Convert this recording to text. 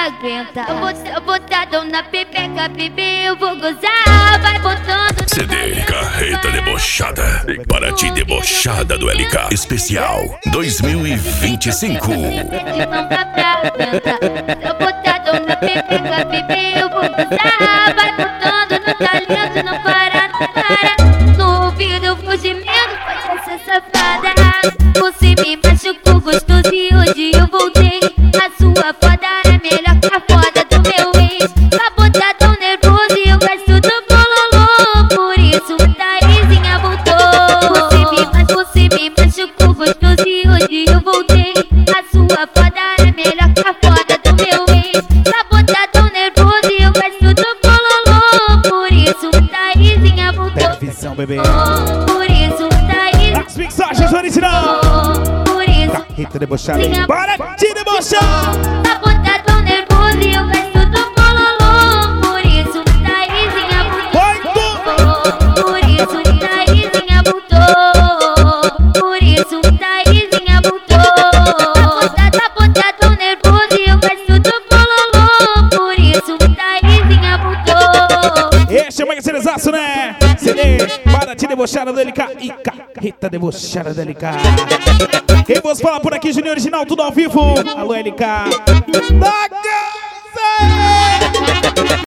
aguenta. Botadão na pepeca, bebê, eu vou gozar. Vai botando. CD Carreta Debochada. Para ti, debochada do LK. Especial 2025. Botadão na pepeca, bebê, eu vou gozar. Vai botando no talento, não para, não para. No ouvido, fugimento, pode ser safada. Você me machucou gostoso e hoje eu voltei. A sua foda é melhor que a foda do meu ex. Tá botadão nervoso e eu gosto do bololô. Por isso Thaisinha voltou. Você me machucou gostoso e hoje eu voltei. A sua foda é melhor que a foda do meu ex. Tá botadão nervoso e eu gosto do bololô. Por isso Thaisinha voltou. Pega a visão, bebê. Por isso Thaisinha. As mixagens original. Por isso Carreta Debochada. Para te debochar. tá botadão nervoso e eu gosto do bololô. Por isso Thaisinha voltou. Por isso Thaisinha voltou. Por isso Thaisinha voltou. Tá botadão nervoso e eu gosto do bololô. Por isso Thaisinha voltou. Este é o magazinezaço, né? CD para te debochar do LK e Carreta Debochada do LK. Quem vos fala por aqui, Juninho Original, tudo ao vivo. Alô, LK.